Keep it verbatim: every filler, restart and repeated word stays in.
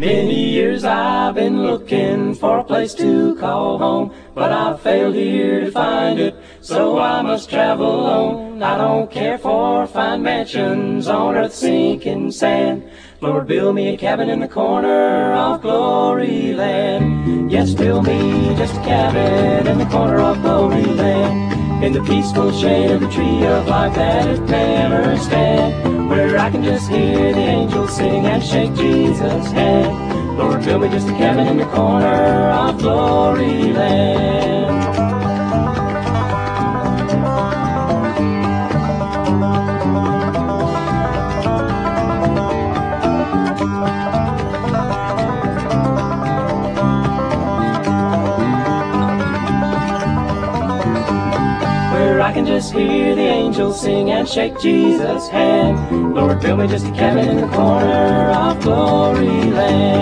Many years I've been looking for a place to call home, but I've failed here to find it, so I must travel alone. I don't care for fine mansions on earth's sinking sand. Lord, build me a cabin in the corner of Glory Land. Yes, build me just a cabin in the corner of Glory Land, in the peaceful shade of the tree of life that it never stand, where I can just hear the angels sing and shake Jesus' hand. Lord, build me just a cabin in the corner of Glory Land. I can just hear the angels sing and shake Jesus' hand. Lord, build me just a cabin in the corner of Glory Land.